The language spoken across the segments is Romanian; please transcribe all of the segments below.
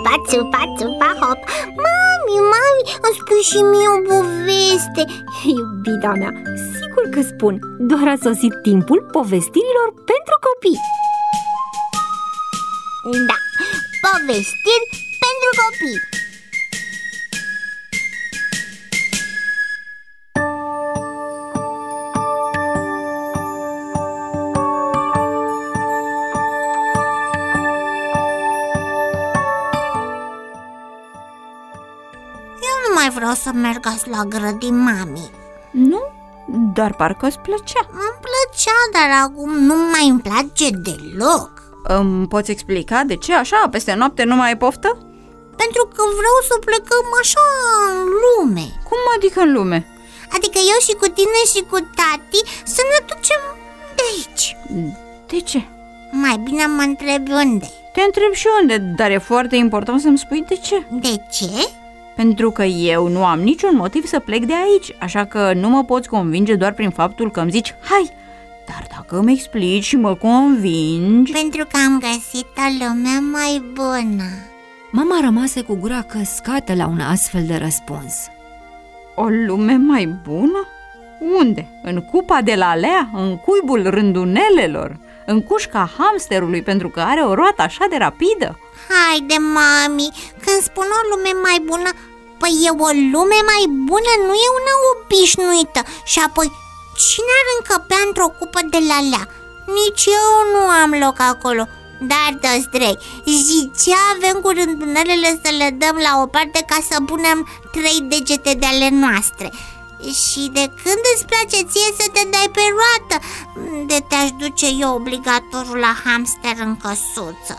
țupa, țupa, țupa, hop. Mami, îmi spui și mie o poveste. Iubita mea, sigur că spun. Doar a sosit timpul povestirilor pentru copii. Da, povestiri pentru copii. Eu nu mai vreau să merg azi la grădini, mami. Nu? Dar parcă îți plăcea. Îmi plăcea, dar acum nu mai îmi place deloc. Îmi poți explica de ce așa, peste noapte nu mai ai poftă? Pentru că vreau să plecăm așa în lume. Cum adică în lume? Adică eu și cu tine și cu tati să ne ducem de aici. De ce? Mai bine mă întrebi unde. Te întreb și unde, dar e foarte important să-mi spui de ce. De ce? Pentru că eu nu am niciun motiv să plec de aici, așa că nu mă poți convinge doar prin faptul că îmi zici hai. Dar dacă îmi explici și mă convingi... Pentru că am găsit o lume mai bună. Mama rămase cu gura căscată la un astfel de răspuns. O lume mai bună? Unde? În cupa de la Lea? În cuibul rândunelelor? În cușca hamsterului pentru că are o roată așa de rapidă? Haide, mami, când spun o lume mai bună, păi e o lume mai bună, nu e una obișnuită. Și apoi, cine ar încăpea într-o cupă de la Lea? Nici eu nu am loc acolo. Dar toți trei, ce avem cu rândunelele să le dăm la o parte ca să punem 3 degete de ale noastre? Și de când îți place ție să te dai pe roată? De te-aș duce eu obligatoriu la hamster în căsuță.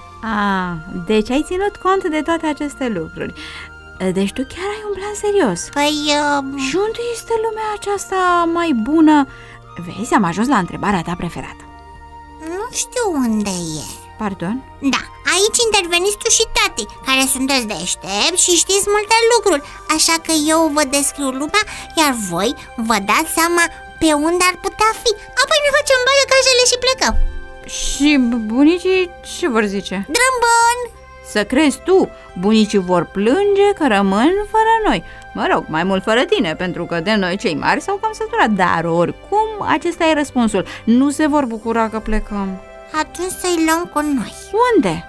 Deci ai ținut cont de toate aceste lucruri. Deci tu chiar ai un plan serios. Păi... Și unde este lumea aceasta mai bună? Vezi, am ajuns la întrebarea ta preferată. Nu știu unde e. Pardon? Da, aici interveniți tu și tati, care sunteți deștepți și știți multe lucruri. Așa că eu vă descriu lumea, iar voi vă dați seama pe unde ar putea fi. Apoi ne facem baie cajele și plecăm. Și bunicii ce vor zice? Drum bun! Să crezi tu, bunicii vor plânge că rămân fără noi. Mă rog, mai mult fără tine, pentru că de noi cei mari s-au cam săturat. Dar oricum, acesta e răspunsul. Nu se vor bucura că plecăm. Atunci să-i luăm cu noi. Unde?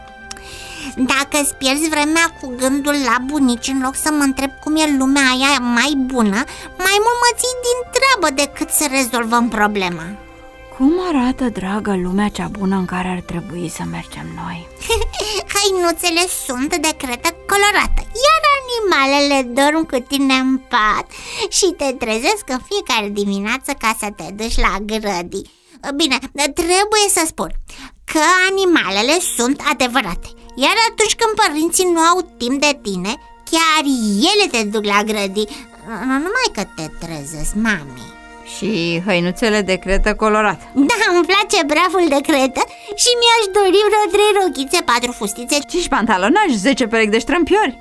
Dacă îți pierzi vremea cu gândul la bunici, în loc să mă întreb cum e lumea aia mai bună, mai mult mă ții din treabă decât să rezolvăm problema. Cum arată, dragă, lumea cea bună în care ar trebui să mergem noi? Hainuțele sunt de cretă colorată, iar animalele dorm cu tine în pat și te trezesc în fiecare dimineață ca să te duci la grădini. Bine, trebuie să spun că animalele sunt adevărate, iar atunci când părinții nu au timp de tine, chiar ele te duc la grădini. Nu numai că te trezesc, mami. Și hăinuțele de cretă colorată. Da, îmi place praful de cretă și mi-aș dori vreo 3 rochițe, 4 fustițe, 5 pantalonași, 10 perechi de ștrâmpiori.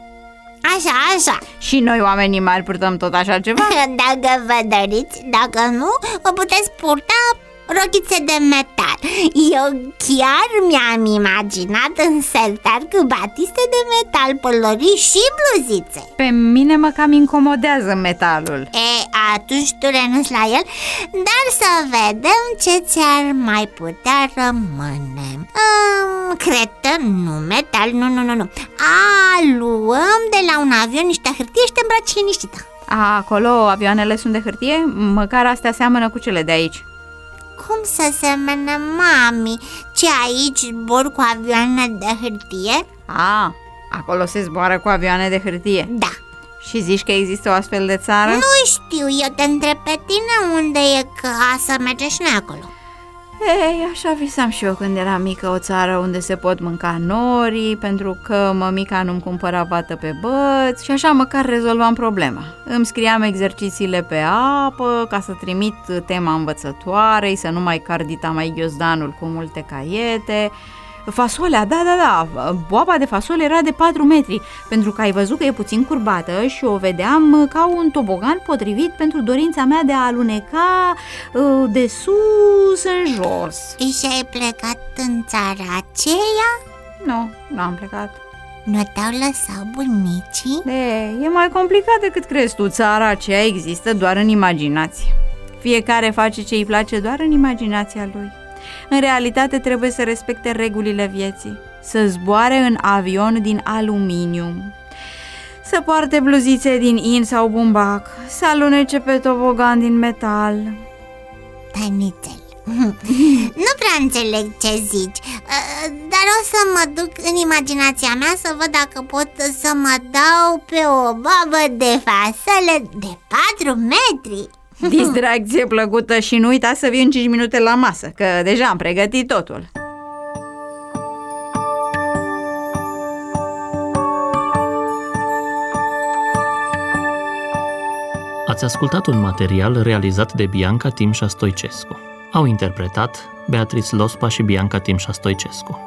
Așa. Și noi, oamenii mari, purtăm tot așa ceva? Dacă vă doriți, dacă nu, vă puteți purta rochițe de metal. Eu chiar mi-am imaginat în sertar cu batiste de metal, pălării și bluzițe. Pe mine mă cam incomodează metalul. Atunci tu renunți la el, dar să vedem ce ți-ar mai putea rămâne. Cretă, nu metal, nu. Luăm de la un avion niște hârtie și te îmbraci liniștită. Acolo avioanele sunt de hârtie? Măcar astea seamănă cu cele de aici. Cum să semene, mami? Ce, aici zbor cu avioane de hârtie? Acolo se zboară cu avioane de hârtie? Da. Și zici că există o astfel de țară? Nu știu, eu te întreb pe tine unde e, ca să mergem și noi acolo. Ei, așa visam și eu când eram mică, o țară unde se pot mânca norii, pentru că mămica nu-mi cumpăra vată pe băți și așa măcar rezolvam problema. Îmi scriam exercițiile pe apă ca să trimit tema învățătoarei, să nu mai car dita mai ghiozdanul cu multe caiete. Fasolea, da, boaba de fasole era de 4 metri, pentru că ai văzut că e puțin curbată și o vedeam ca un tobogan potrivit pentru dorința mea de a aluneca de sus în jos. Și ai plecat în țara aceea? Nu am plecat. nu te-au lăsat bunicii? E mai complicat decât crezi tu. Țara aceea există doar în imaginație. Fiecare face ce îi place doar în imaginația lui. În realitate trebuie să respecte regulile vieții, să zboare în avion din aluminiu, să poarte bluzițe din in sau bumbac, să alunece pe tobogan din metal. Tănițel, nu prea înțeleg ce zici, dar o să mă duc în imaginația mea să văd dacă pot să mă dau pe o babă de fasole de 4 metri. Distracție plăcută și nu uita să vii în 5 minute la masă, că deja am pregătit totul. Ați ascultat un material realizat de Bianca Timșa Stoicescu. Au interpretat Beatrice Lospa și Bianca Timșa Stoicescu.